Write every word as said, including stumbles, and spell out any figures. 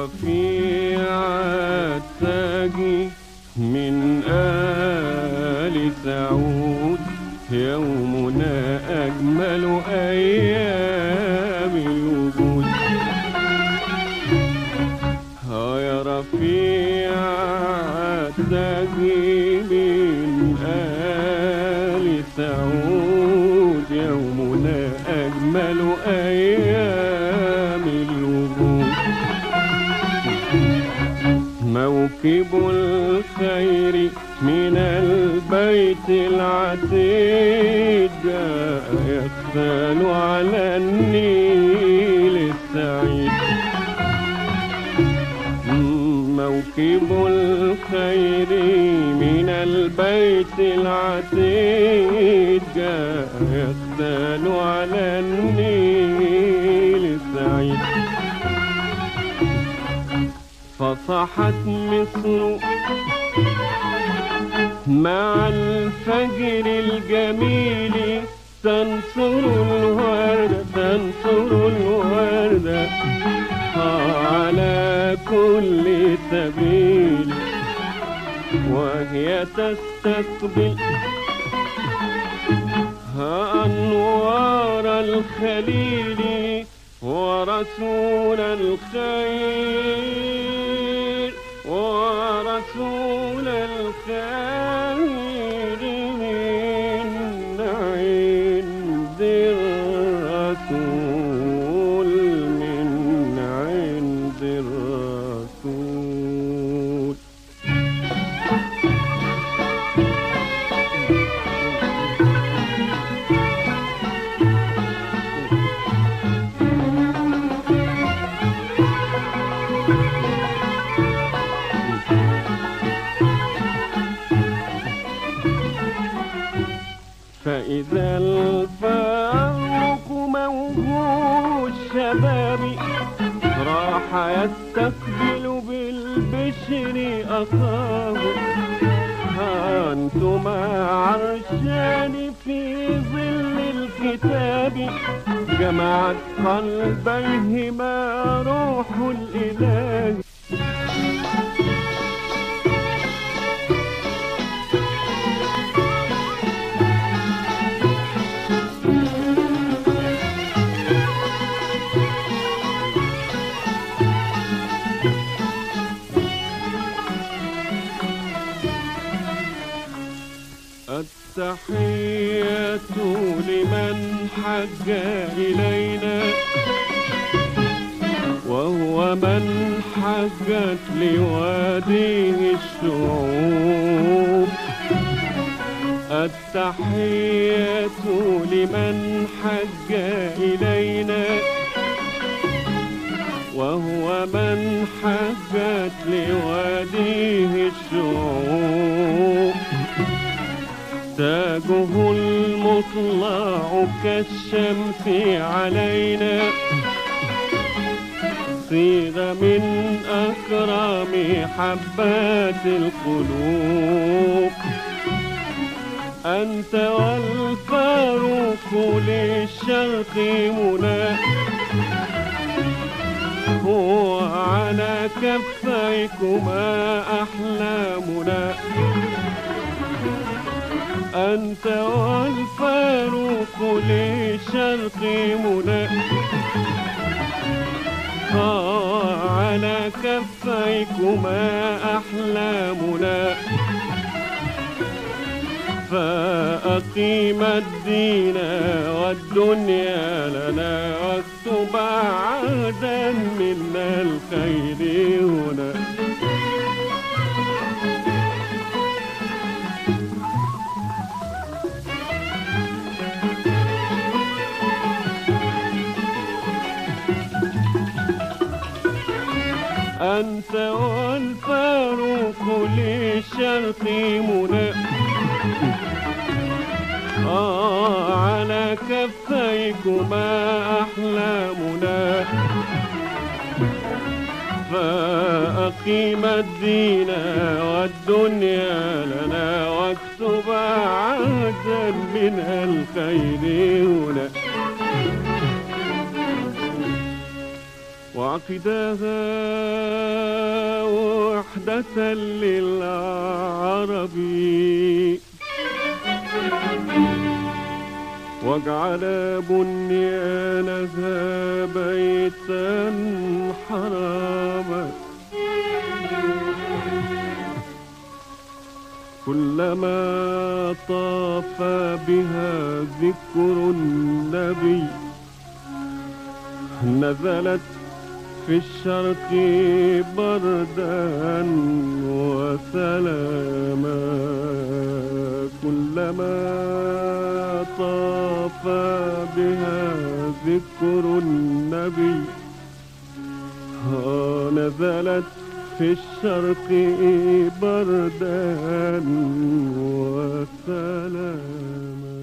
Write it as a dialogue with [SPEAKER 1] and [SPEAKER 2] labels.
[SPEAKER 1] رفيع التاج من آل سعود، يومنا أجمل أيام الوجود. ها يا رفيع التاج من آل سعود، يومنا أجمل أيام الوجود. موكب الخير من البيت العتيق، جاء يغتال على النيل السعيد. موكب الخير من البيت العتيق، جاء يغتال على النيل السعيد. فصاحت مصر مع الفجر الجميل، تنصر الوردة تنصر الوردة على كل سبيل، وهي تستقبل أنوار الخليل ورسول الخير، ورسول الخير من عند الرسول، من عند الرسول. فإذا الفاروق موهوب الشباب، راح يستقبل بالبشر أخاه. أنتما عرشان في ظل الكتاب، جمعت قلبيهما روح الإله. التحية لمن حج إلينا، وهو من حجت لواديه الشعوب. التحية لمن حج إلينا، وهو من حجت لواديه الشعوب. تاجه المطلع كالشمس علينا، صيغ من أكرم حبات القلوب. أنت والفاروق للشرق منى، هو على كفيكما أحلامنا. أنت والفاروق للشرق منى، على كفيكما أحلامنا. فأقيم الدين والدنيا لنا، واكتب عهدا منا الخير هنا. أنت والفاروق للشرق منى، آه على كفيكما أحلامنا. فأقيم الدين والدنيا لنا، واكتب عهدا من الخير هنا. وعقدها وحدة للعرب واجعل بنيانها بيتا حراما كلما طاف بها ذكر النبي نزلت في الشرق بردا وسلاما كلما طاف بها ذكر النبي نزلت في الشرق بردا وسلاما.